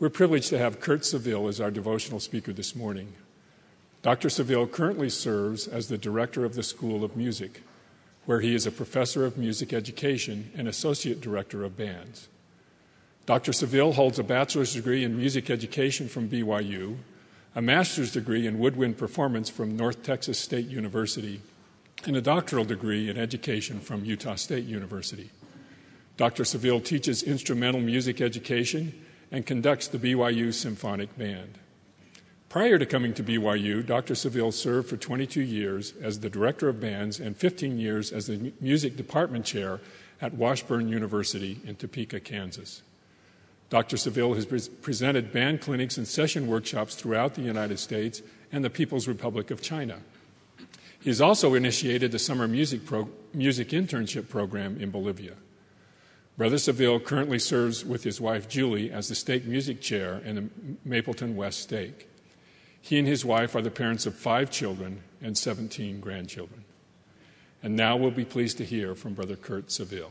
We're privileged to have Kurt Seville as our devotional speaker this morning. Dr. Seville currently serves as the director of the School of Music, where he is a professor of music education and associate director of bands. Dr. Seville holds a bachelor's degree in music education from BYU, a master's degree in woodwind performance from North Texas State University, and a doctoral degree in education from Utah State University. Dr. Seville teaches instrumental music education and conducts the BYU Symphonic Band. Prior to coming to BYU, Dr. Seville served for 22 years as the director of bands and 15 years as the music department chair at Washburn University in Topeka, Kansas. Dr. Seville has presented band clinics and session workshops throughout the United States and the People's Republic of China. He has also initiated the summer music internship program in Bolivia. Brother Seville currently serves with his wife Julie as the stake music chair in the Mapleton West Stake. He and his wife are the parents of 5 children and 17 grandchildren. And now we'll be pleased to hear from Brother Kurt Seville.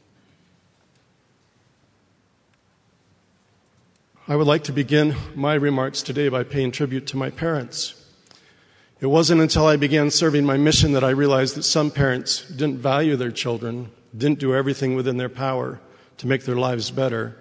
I would like to begin my remarks today by paying tribute to my parents. It wasn't until I began serving my mission that I realized that some parents didn't value their children, didn't do everything within their power to make their lives better,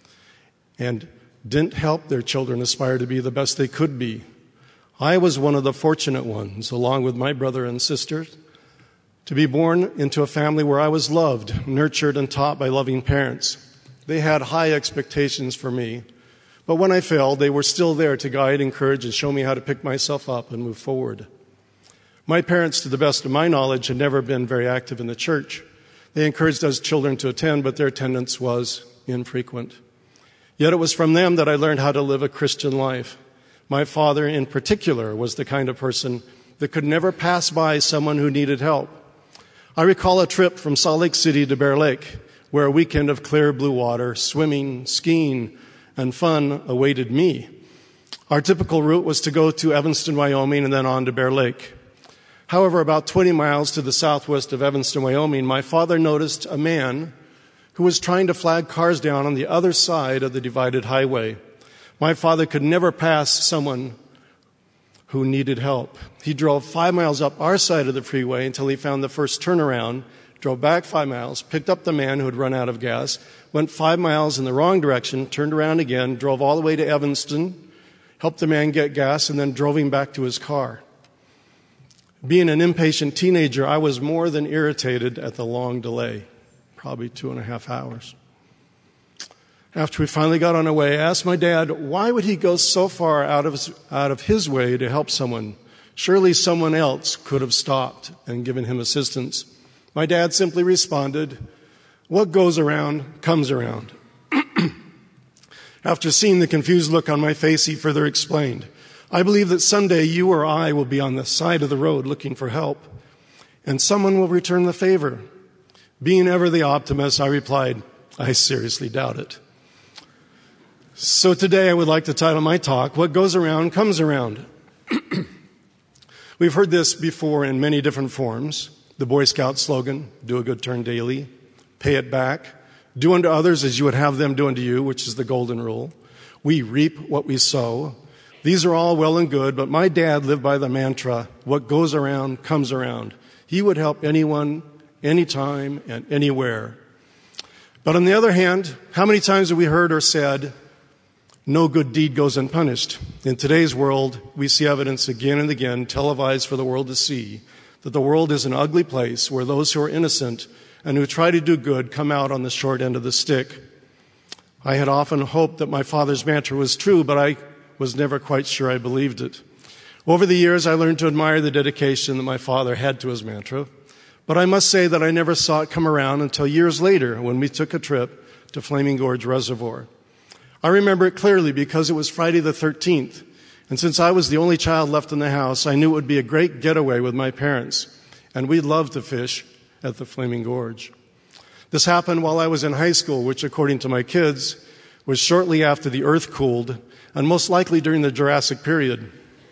and didn't help their children aspire to be the best they could be. I was one of the fortunate ones, along with my brother and sister, to be born into a family where I was loved, nurtured, and taught by loving parents. They had high expectations for me, but when I failed, they were still there to guide, encourage, and show me how to pick myself up and move forward. My parents, to the best of my knowledge, had never been very active in the church. They encouraged us children to attend, but their attendance was infrequent. Yet it was from them that I learned how to live a Christian life. My father, in particular, was the kind of person that could never pass by someone who needed help. I recall a trip from Salt Lake City to Bear Lake, where a weekend of clear blue water, swimming, skiing, and fun awaited me. Our typical route was to go to Evanston, Wyoming, and then on to Bear Lake. However, about 20 miles to the southwest of Evanston, Wyoming, my father noticed a man who was trying to flag cars down on the other side of the divided highway. My father could never pass someone who needed help. He drove 5 miles up our side of the freeway until he found the first turnaround, drove back 5 miles, picked up the man who had run out of gas, went 5 miles in the wrong direction, turned around again, drove all the way to Evanston, helped the man get gas, and then drove him back to his car. Being an impatient teenager, I was more than irritated at the long delay, probably 2.5 hours. After we finally got on our way, I asked my dad, why would he go so far out of his way to help someone? Surely someone else could have stopped and given him assistance. My dad simply responded, what goes around comes around. After seeing the confused look on my face, he further explained, I believe that someday you or I will be on the side of the road looking for help, and someone will return the favor. Being ever the optimist, I replied, I seriously doubt it. So today I would like to title my talk, What Goes Around Comes Around. We've heard this before in many different forms. The Boy Scout slogan, do a good turn daily, pay it back, do unto others as you would have them do unto you, which is the golden rule. We reap what we sow. These are all well and good, but my dad lived by the mantra, what goes around comes around. He would help anyone, anytime, and anywhere. But on the other hand, how many times have we heard or said, no good deed goes unpunished? In today's world, we see evidence again and again, televised for the world to see, that the world is an ugly place where those who are innocent and who try to do good come out on the short end of the stick. I had often hoped that my father's mantra was true, but I was never quite sure I believed it. Over the years, I learned to admire the dedication that my father had to his mantra, but I must say that I never saw it come around until years later when we took a trip to Flaming Gorge Reservoir. I remember it clearly because it was Friday the 13th, and since I was the only child left in the house, I knew it would be a great getaway with my parents, and we loved to fish at the Flaming Gorge. This happened while I was in high school, which, according to my kids, was shortly after the earth cooled, and most likely during the Jurassic period.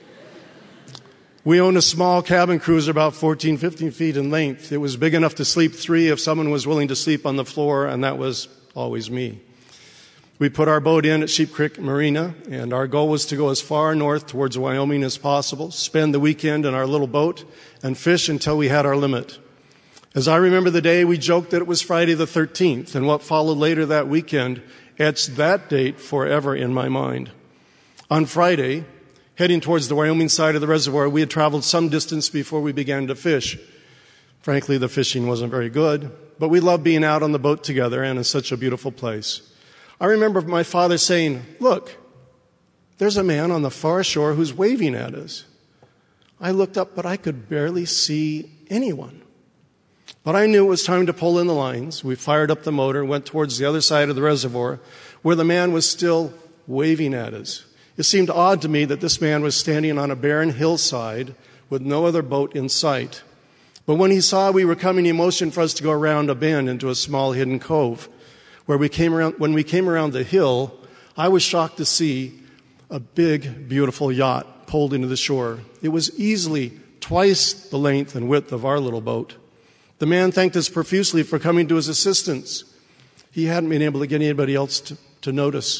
We owned a small cabin cruiser about 14, 15 feet in length. It was big enough to sleep 3 if someone was willing to sleep on the floor, and that was always me. We put our boat in at Sheep Creek Marina, and our goal was to go as far north towards Wyoming as possible, spend the weekend in our little boat, and fish until we had our limit. As I remember the day, we joked that it was Friday the 13th, and what followed later that weekend etched that date forever in my mind. On Friday, heading towards the Wyoming side of the reservoir, we had traveled some distance before we began to fish. Frankly, the fishing wasn't very good, but we loved being out on the boat together and in such a beautiful place. I remember my father saying, "Look, there's a man on the far shore who's waving at us." I looked up, but I could barely see anyone. But I knew it was time to pull in the lines. We fired up the motor and went towards the other side of the reservoir where the man was still waving at us. It seemed odd to me that this man was standing on a barren hillside with no other boat in sight. But when he saw we were coming, he motioned for us to go around a bend into a small hidden cove. When we came around the hill, I was shocked to see a big, beautiful yacht pulled into the shore. It was easily twice the length and width of our little boat. The man thanked us profusely for coming to his assistance. He hadn't been able to get anybody else to notice.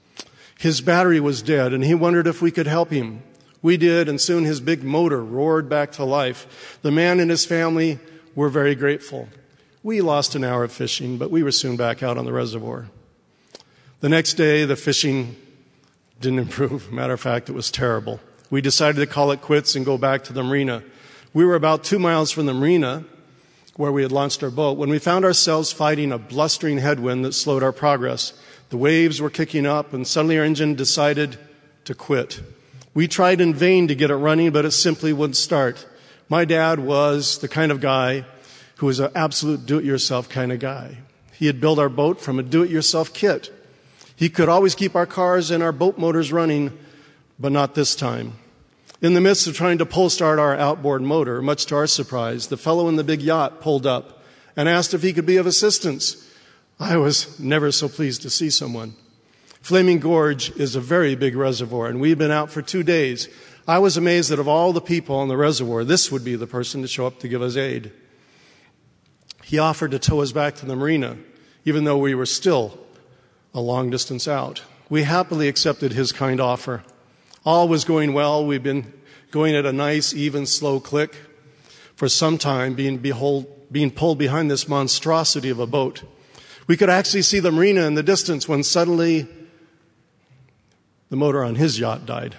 His battery was dead, and he wondered if we could help him. We did, and soon his big motor roared back to life. The man and his family were very grateful. We lost an hour of fishing, but we were soon back out on the reservoir. The next day, the fishing didn't improve. Matter of fact, it was terrible. We decided to call it quits and go back to the marina. We were about 2 miles from the marina where we had launched our boat when we found ourselves fighting a blustering headwind that slowed our progress. The waves were kicking up, and suddenly our engine decided to quit. We tried in vain to get it running, but it simply wouldn't start. My dad was the kind of guy who was an absolute do-it-yourself kind of guy. He had built our boat from a do-it-yourself kit. He could always keep our cars and our boat motors running, but not this time. In the midst of trying to pull start our outboard motor, much to our surprise, the fellow in the big yacht pulled up and asked if he could be of assistance. I was never so pleased to see someone. Flaming Gorge is a very big reservoir, and we'd been out for 2 days. I was amazed that of all the people on the reservoir, this would be the person to show up to give us aid. He offered to tow us back to the marina, even though we were still a long distance out. We happily accepted his kind offer. All was going well. We'd been going at a nice, even, slow click for some time, being pulled behind this monstrosity of a boat. We could actually see the marina in the distance when suddenly the motor on his yacht died.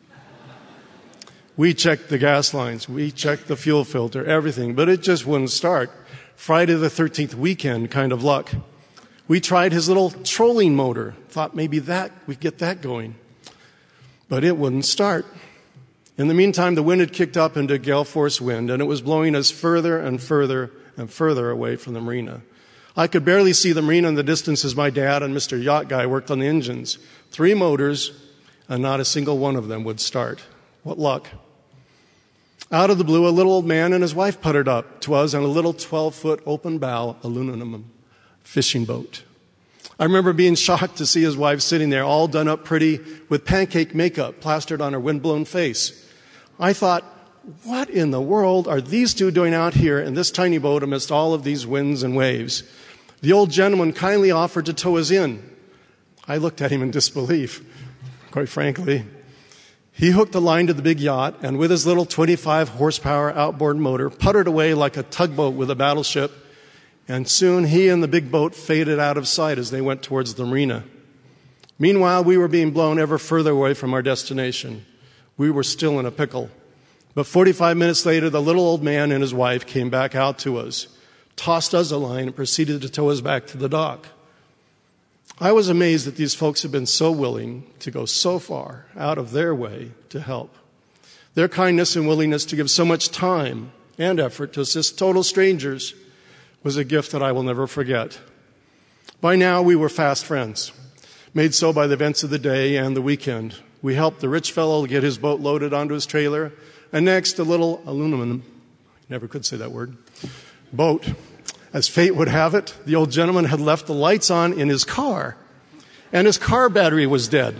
We checked the gas lines, we checked the fuel filter, everything, but it just wouldn't start. Friday the 13th weekend kind of luck. We tried his little trolling motor, thought maybe we'd get that going, but it wouldn't start. In the meantime, the wind had kicked up into gale force wind, and it was blowing us further and further and further away from the marina. I could barely see the marina in the distance as my dad and Mr. Yacht Guy worked on the engines. 3 motors, and not a single one of them would start. What luck. Out of the blue, a little old man and his wife puttered up to us on a little 12-foot open bow aluminum fishing boat. I remember being shocked to see his wife sitting there all done up pretty with pancake makeup plastered on her windblown face. I thought, what in the world are these two doing out here in this tiny boat amidst all of these winds and waves? The old gentleman kindly offered to tow us in. I looked at him in disbelief, quite frankly. He hooked the line to the big yacht and with his little 25 horsepower outboard motor puttered away like a tugboat with a battleship, and soon he and the big boat faded out of sight as they went towards the marina. Meanwhile, we were being blown ever further away from our destination. We were still in a pickle. But 45 minutes later, the little old man and his wife came back out to us, tossed us a line, and proceeded to tow us back to the dock. I was amazed that these folks had been so willing to go so far out of their way to help. Their kindness and willingness to give so much time and effort to assist total strangers was a gift that I will never forget. By now, we were fast friends, made so by the events of the day and the weekend. We helped the rich fellow get his boat loaded onto his trailer, and next, a little aluminum, never could say that word, boat. As fate would have it, the old gentleman had left the lights on in his car, and his car battery was dead.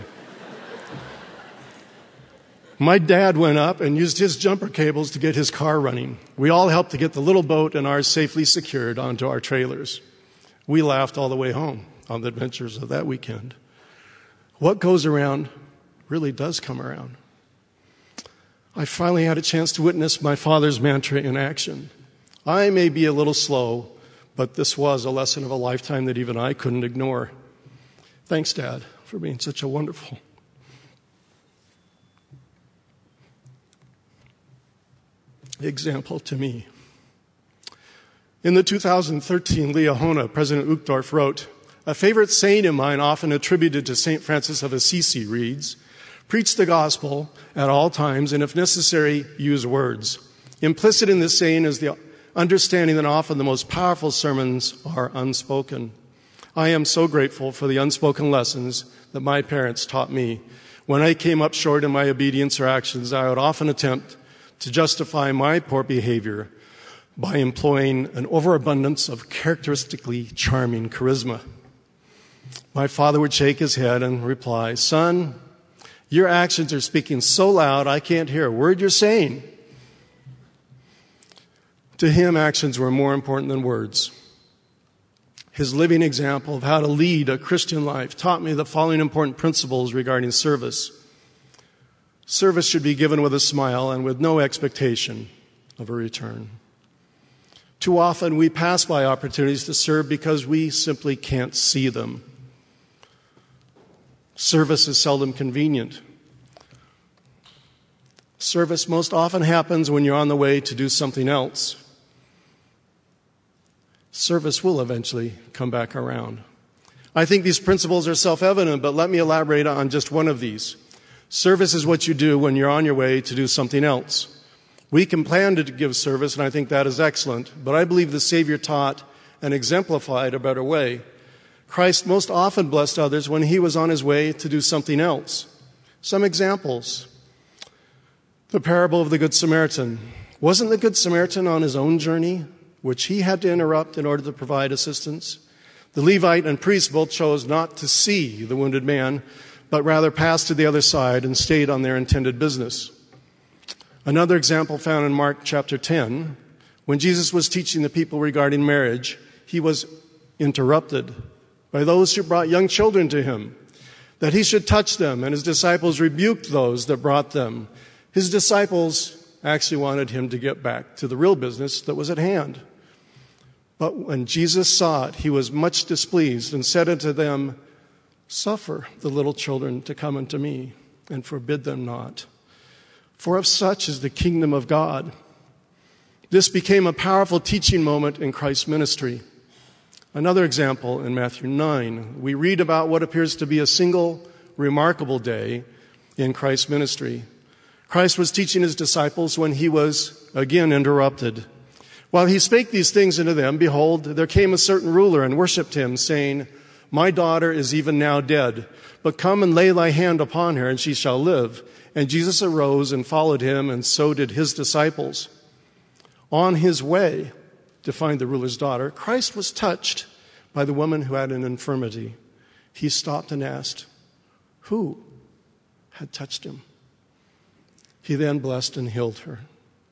My dad went up and used his jumper cables to get his car running. We all helped to get the little boat and ours safely secured onto our trailers. We laughed all the way home. on the adventures of that weekend. What goes around really does come around. I finally had a chance to witness my father's mantra in action. I may be a little slow, but this was a lesson of a lifetime that even I couldn't ignore. Thanks, Dad, for being such a wonderful example to me. In the 2013 Liahona, President Uchtdorf wrote, "A favorite saying of mine often attributed to St. Francis of Assisi reads, 'Preach the gospel at all times, and if necessary, use words.' Implicit in this saying is the understanding that often the most powerful sermons are unspoken. I am so grateful for the unspoken lessons that my parents taught me. When I came up short in my obedience or actions, I would often attempt to justify my poor behavior by employing an overabundance of characteristically charming charisma. My father would shake his head and reply, 'Son, your actions are speaking so loud I can't hear a word you're saying.' To him, actions were more important than words. His living example of how to lead a Christian life taught me the following important principles regarding service. Service should be given with a smile and with no expectation of a return. Too often we pass by opportunities to serve because we simply can't see them. Service is seldom convenient. Service most often happens when you're on the way to do something else. Service will eventually come back around. I think these principles are self-evident, but let me elaborate on just one of these. Service is what you do when you're on your way to do something else. We can plan to give service, and I think that is excellent, but I believe the Savior taught and exemplified a better way. Christ most often blessed others when he was on his way to do something else. Some examples. The parable of the Good Samaritan. Wasn't the Good Samaritan on his own journey, which he had to interrupt in order to provide assistance? The Levite and priest both chose not to see the wounded man, but rather passed to the other side and stayed on their intended business. Another example found in Mark chapter 10, when Jesus was teaching the people regarding marriage, he was interrupted by those who brought young children to him, that he should touch them, and his disciples rebuked those that brought them. His disciples actually wanted him to get back to the real business that was at hand. But when Jesus saw it, he was much displeased and said unto them, "Suffer the little children to come unto me, and forbid them not. For of such is the kingdom of God." This became a powerful teaching moment in Christ's ministry. Another example in Matthew 9, we read about what appears to be a single remarkable day in Christ's ministry. Christ was teaching his disciples when he was again interrupted. While he spake these things unto them, behold, there came a certain ruler and worshipped him, saying, "My daughter is even now dead, but come and lay thy hand upon her, and she shall live." And Jesus arose and followed him, and so did his disciples. On his way to find the ruler's daughter, Christ was touched by the woman who had an infirmity. He stopped and asked, who had touched him? He then blessed and healed her.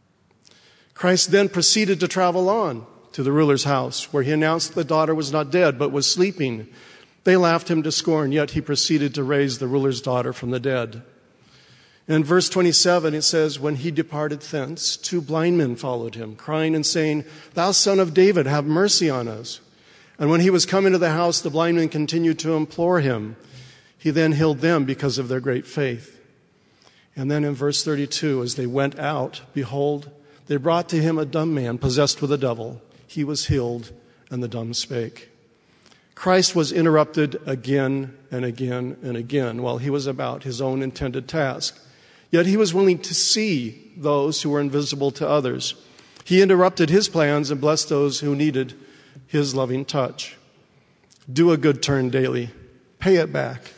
Christ then proceeded to travel on to the ruler's house, where he announced the daughter was not dead, but was sleeping. They laughed him to scorn, yet he proceeded to raise the ruler's daughter from the dead. In verse 27, it says, when he departed thence, 2 blind men followed him, crying and saying, "Thou son of David, have mercy on us." And when he was come into the house, the blind men continued to implore him. He then healed them because of their great faith. And then in verse 32, as they went out, behold, they brought to him a dumb man possessed with a devil. He was healed, and the dumb spake. Christ was interrupted again and again and again while he was about his own intended task. Yet he was willing to see those who were invisible to others. He interrupted his plans and blessed those who needed his loving touch. Do a good turn daily. Pay it back.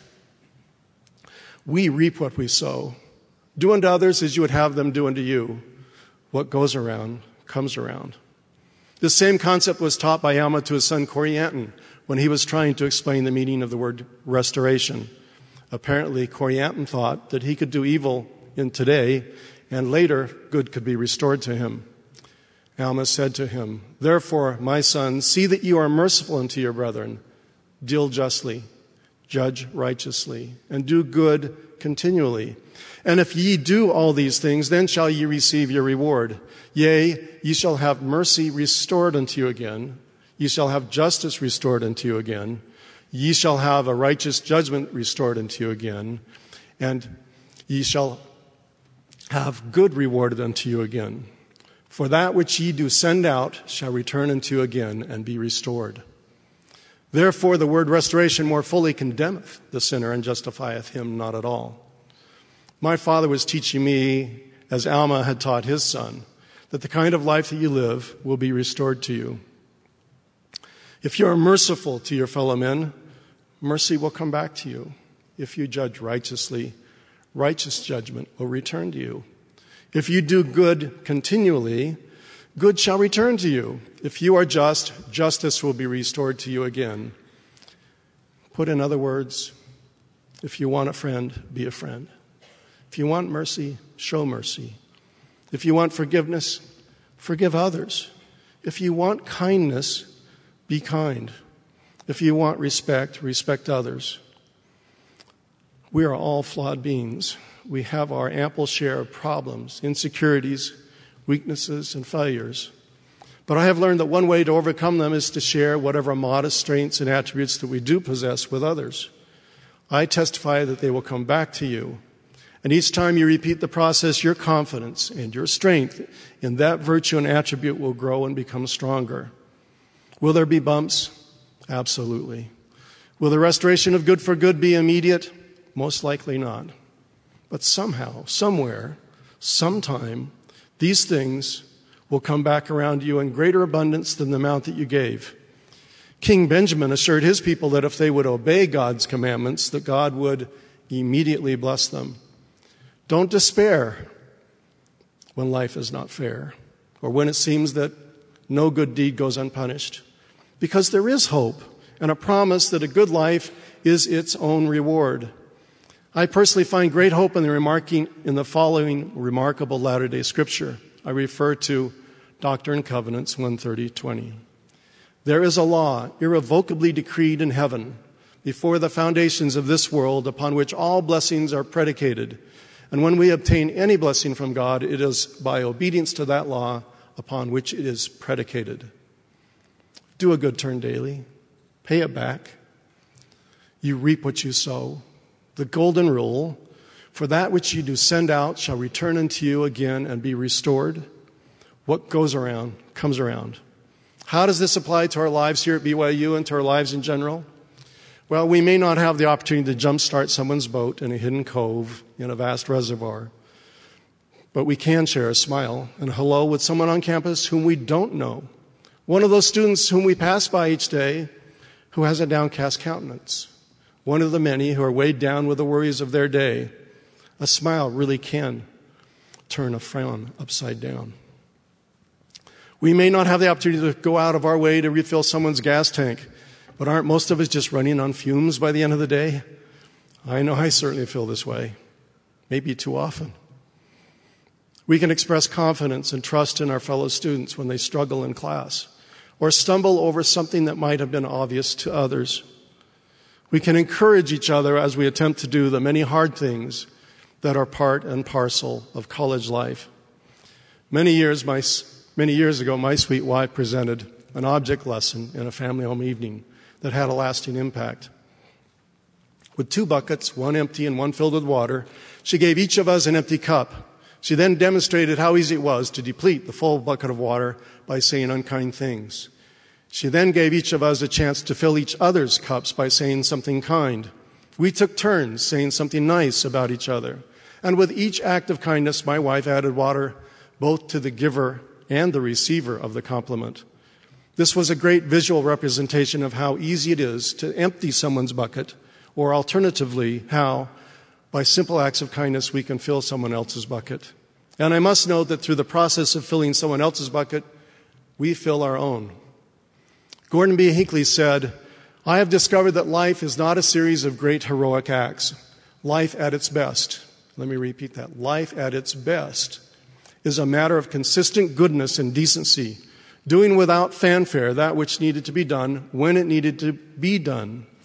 We reap what we sow. Do unto others as you would have them do unto you. What goes around comes around. This same concept was taught by Alma to his son Corianton when he was trying to explain the meaning of the word restoration. Apparently, Corianton thought that he could do evil in today, and later good could be restored to him. Alma said to him, "Therefore, my son, see that you are merciful unto your brethren, deal justly, judge righteously, and do good continually. And if ye do all these things, then shall ye receive your reward. Yea, ye shall have mercy restored unto you again. Ye shall have justice restored unto you again. Ye shall have a righteous judgment restored unto you again. And ye shall have good rewarded unto you again. For that which ye do send out shall return unto you again and be restored. Therefore the word restoration more fully condemneth the sinner and justifieth him not at all. My father was teaching me, as Alma had taught his son, that the kind of life that you live will be restored to you. If you are merciful to your fellow men, mercy will come back to you. If you judge righteously, righteous judgment will return to you. If you do good continually, good shall return to you. If you are just, justice will be restored to you again. Put in other words, if you want a friend, be a friend. If you want mercy, show mercy. If you want forgiveness, forgive others. If you want kindness, be kind. If you want respect, respect others. We are all flawed beings. We have our ample share of problems, insecurities, weaknesses, and failures. But I have learned that one way to overcome them is to share whatever modest strengths and attributes that we do possess with others. I testify that they will come back to you. And each time you repeat the process, your confidence and your strength in that virtue and attribute will grow and become stronger. Will there be bumps? Absolutely. Will the restoration of good for good be immediate? Most likely not. But somehow, somewhere, sometime, these things will come back around you in greater abundance than the amount that you gave. King Benjamin assured his people that if they would obey God's commandments, that God would immediately bless them. Don't despair when life is not fair or when it seems that no good deed goes unpunished, because there is hope and a promise that a good life is its own reward. I personally find great hope in the following remarkable Latter-day Scripture. I refer to Doctrine and Covenants 130:20. There is a law irrevocably decreed in heaven before the foundations of this world upon which all blessings are predicated. And when we obtain any blessing from God, it is by obedience to that law upon which it is predicated. Do a good turn daily. Pay it back. You reap what you sow. The golden rule, for that which you do send out shall return unto you again and be restored. What goes around comes around. How does this apply to our lives here at BYU and to our lives in general? Well, we may not have the opportunity to jumpstart someone's boat in a hidden cove in a vast reservoir, but we can share a smile and a hello with someone on campus whom we don't know. One of those students whom we pass by each day who has a downcast countenance. One of the many who are weighed down with the worries of their day. A smile really can turn a frown upside down. We may not have the opportunity to go out of our way to refill someone's gas tank, but aren't most of us just running on fumes by the end of the day? I know I certainly feel this way, maybe too often. We can express confidence and trust in our fellow students when they struggle in class or stumble over something that might have been obvious to others. We can encourage each other as we attempt to do the many hard things that are part and parcel of college life. Many years ago, my sweet wife presented an object lesson in a family home evening that had a lasting impact. With 2 buckets, one empty and one filled with water, she gave each of us an empty cup. She then demonstrated how easy it was to deplete the full bucket of water by saying unkind things. She then gave each of us a chance to fill each other's cups by saying something kind. We took turns saying something nice about each other. And with each act of kindness, my wife added water both to the giver and the receiver of the compliment. This was a great visual representation of how easy it is to empty someone's bucket, or alternatively, how, by simple acts of kindness, we can fill someone else's bucket. And I must note that through the process of filling someone else's bucket, we fill our own. Gordon B. Hinckley said, "I have discovered that life is not a series of great heroic acts. Life at its best," let me repeat that, life at its best is a matter of consistent goodness and decency, doing without fanfare that which needed to be done when it needed to be done.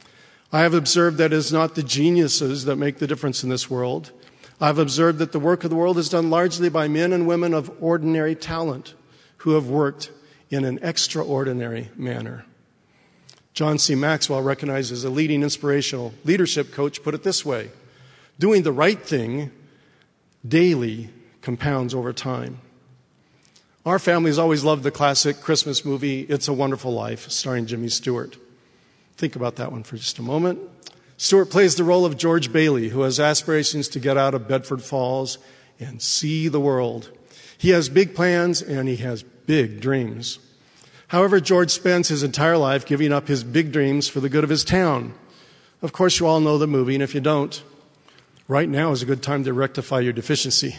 I have observed that it is not the geniuses that make the difference in this world. I've observed that the work of the world is done largely by men and women of ordinary talent who have worked in an extraordinary manner. John C. Maxwell, recognized as a leading inspirational leadership coach, put it this way: doing the right thing daily compounds over time. Our family has always loved the classic Christmas movie, It's a Wonderful Life, starring Jimmy Stewart. Think about that one for just a moment. Stewart plays the role of George Bailey, who has aspirations to get out of Bedford Falls and see the world. He has big plans and he has big dreams. However, George spends his entire life giving up his big dreams for the good of his town. Of course, you all know the movie, and if you don't, right now is a good time to rectify your deficiency.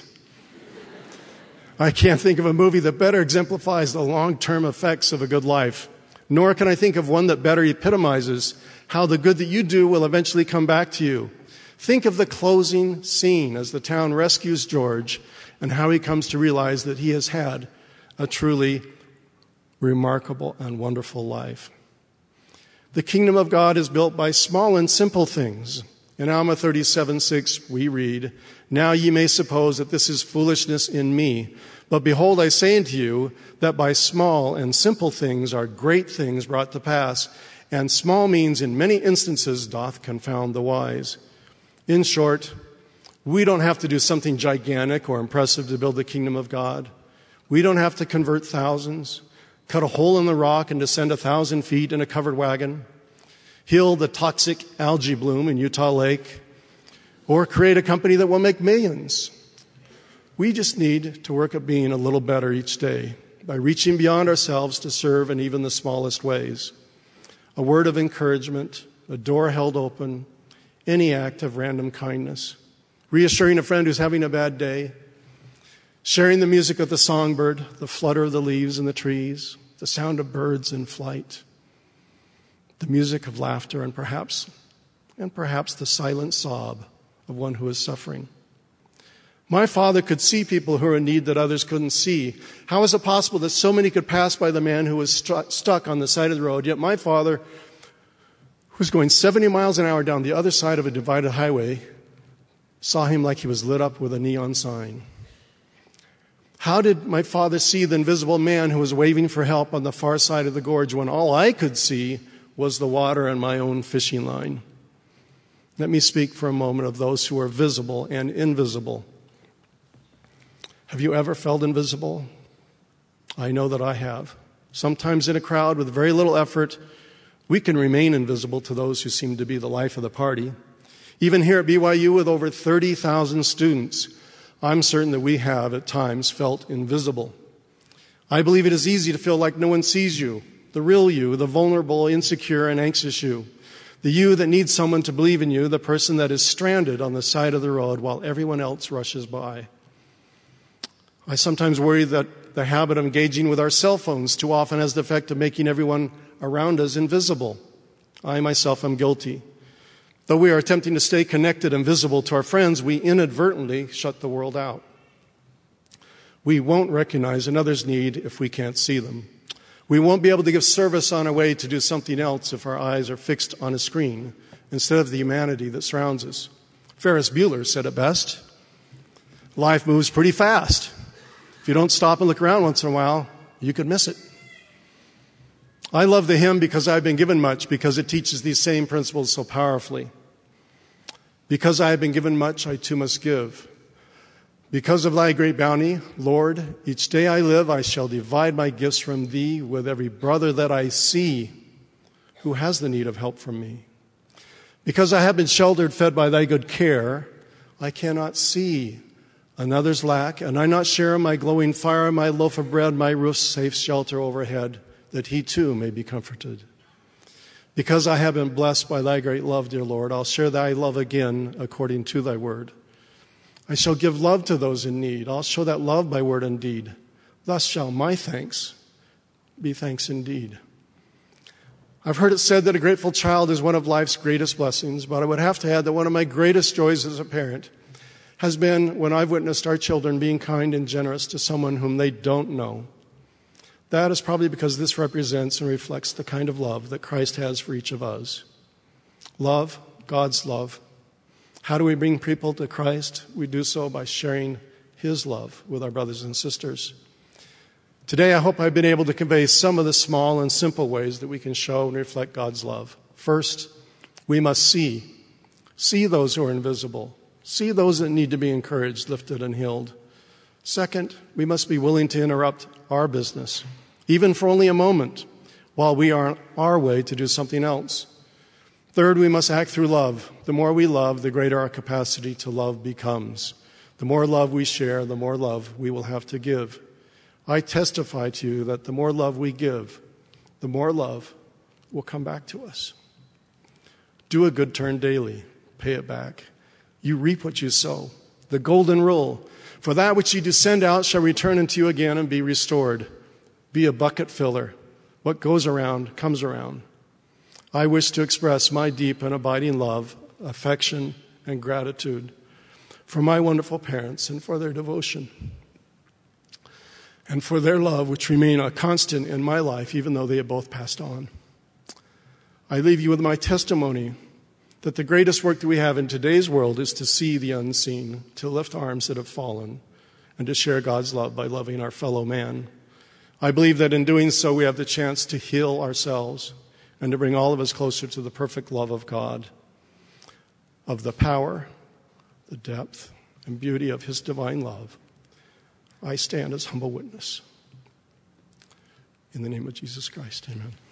I can't think of a movie that better exemplifies the long-term effects of a good life, nor can I think of one that better epitomizes how the good that you do will eventually come back to you. Think of the closing scene as the town rescues George and how he comes to realize that he has had a truly remarkable and wonderful life. The kingdom of God is built by small and simple things. In Alma 37:6 we read, "Now ye may suppose that this is foolishness in me, but behold, I say unto you that by small and simple things are great things brought to pass, and small means in many instances doth confound the wise." In short, we don't have to do something gigantic or impressive to build the kingdom of God. We don't have to convert thousands, cut a hole in the rock and descend 1,000 feet in a covered wagon, heal the toxic algae bloom in Utah Lake, or create a company that will make millions. We just need to work at being a little better each day by reaching beyond ourselves to serve in even the smallest ways. A word of encouragement, a door held open, any act of random kindness, reassuring a friend who's having a bad day, sharing the music of the songbird, the flutter of the leaves in the trees, the sound of birds in flight, the music of laughter, and perhaps the silent sob of one who is suffering. My father could see people who are in need that others couldn't see. How is it possible that so many could pass by the man who was stuck on the side of the road, yet my father, who was going 70 miles an hour down the other side of a divided highway, saw him like he was lit up with a neon sign? How did my father see the invisible man who was waving for help on the far side of the gorge when all I could see was the water and my own fishing line? Let me speak for a moment of those who are visible and invisible. Have you ever felt invisible? I know that I have. Sometimes in a crowd with very little effort, we can remain invisible to those who seem to be the life of the party. Even here at BYU with over 30,000 students, I'm certain that we have at times felt invisible. I believe it is easy to feel like no one sees you, the real you, the vulnerable, insecure, and anxious you, the you that needs someone to believe in you, the person that is stranded on the side of the road while everyone else rushes by. I sometimes worry that the habit of engaging with our cell phones too often has the effect of making everyone around us invisible. I myself am guilty. Though we are attempting to stay connected and visible to our friends, we inadvertently shut the world out. We won't recognize another's need if we can't see them. We won't be able to give service on our way to do something else if our eyes are fixed on a screen instead of the humanity that surrounds us. Ferris Bueller said it best. Life moves pretty fast. If you don't stop and look around once in a while, you could miss it. I love the hymn Because I've Been Given Much, because it teaches these same principles so powerfully. Because I have been given much, I too must give. Because of thy great bounty, Lord, each day I live, I shall divide my gifts from thee with every brother that I see who has the need of help from me. Because I have been sheltered, fed by thy good care, I cannot see another's lack, and I not share my glowing fire, my loaf of bread, my roof's safe shelter overhead, that he too may be comforted. Because I have been blessed by thy great love, dear Lord, I'll share thy love again according to thy word. I shall give love to those in need. I'll show that love by word and deed. Thus shall my thanks be thanks indeed. I've heard it said that a grateful child is one of life's greatest blessings, but I would have to add that one of my greatest joys as a parent has been when I've witnessed our children being kind and generous to someone whom they don't know. That is probably because this represents and reflects the kind of love that Christ has for each of us. Love, God's love. How do we bring people to Christ? We do so by sharing His love with our brothers and sisters. Today, I hope I've been able to convey some of the small and simple ways that we can show and reflect God's love. First, we must see those who are invisible, see those that need to be encouraged, lifted, and healed. Second, we must be willing to interrupt our business, even for only a moment, while we are on our way to do something else. Third, we must act through love. The more we love, the greater our capacity to love becomes. The more love we share, the more love we will have to give. I testify to you that the more love we give, the more love will come back to us. Do a good turn daily. Pay it back. You reap what you sow. The golden rule. For that which you do send out shall return unto you again and be restored. Be a bucket filler. What goes around comes around. I wish to express my deep and abiding love, affection, and gratitude for my wonderful parents and for their devotion and for their love, which remain a constant in my life, even though they have both passed on. I leave you with my testimony that the greatest work that we have in today's world is to see the unseen, to lift arms that have fallen, and to share God's love by loving our fellow man. I believe that in doing so, we have the chance to heal ourselves and to bring all of us closer to the perfect love of God, of the power, the depth, and beauty of His divine love. I stand as humble witness. In the name of Jesus Christ, amen.